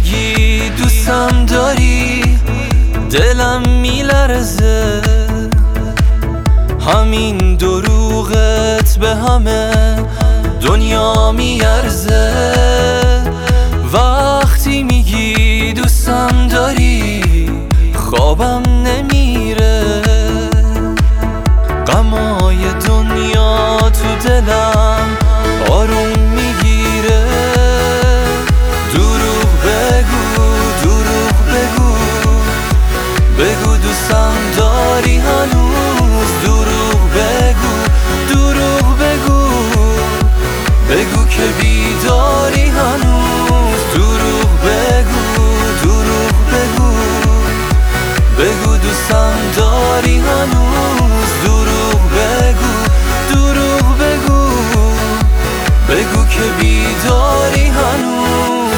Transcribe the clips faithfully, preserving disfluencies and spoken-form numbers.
میگی دوستم داری دلم میلرزه، همین دروغت به همه دنیا میارزه. وقتی میگی دوستم داری خوابم نمیره، غمای دنیا تو دلم آروم میگیره. دروغ بگو دروغ بگو بگو دوستم داری هنوز. دروغ بگو دروغ بگو بگو که بیداری هنوز. دروغ بگو دروغ بگو بگو دوستم داری هنوز. دروغ بگو دروغ بگو بگو که بیداری هنوز.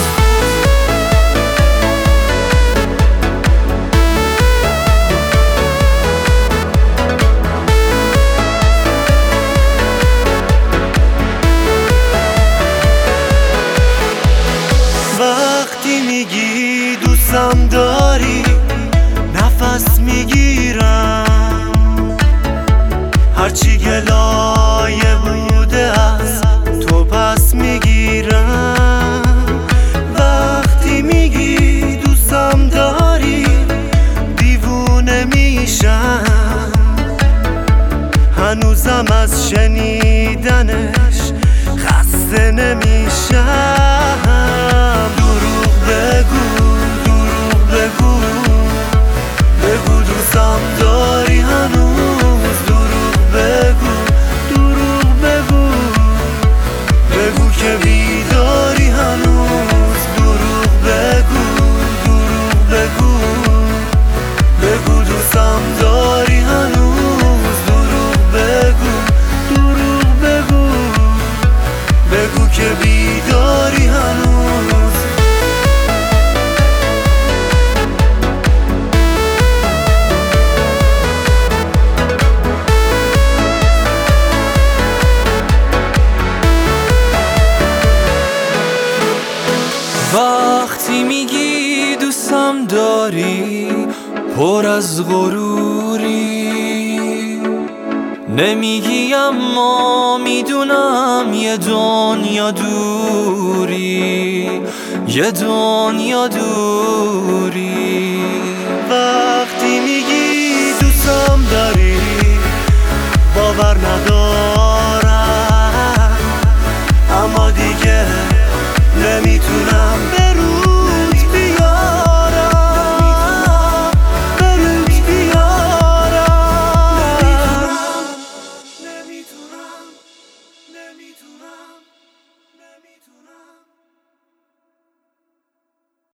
وقتی میگی دوستم داری نفس میگیرم، هرچی گلایه بوده از تو پس میگیرم. وقتی میگی دوستم داری دیوونه میشم، هنوزم از شنیدنش خسته نمیشم. دروغ بگو دروغ بگو بگو دوستم داری هنوز. دروغ بگو دروغ بگو بگو که بیداری هنوز. دروغ بگو دروغ بگو بگو دوستم داری هنوز. دروغ بگو دروغ بگو بگو که بیداری هنوز. وقتی میگی دوستم داری پر از غروری، نمیگی اما میدونم یه دنیا دوری، یه دنیا دوری. وقتی میگی دوستم داری باور نداری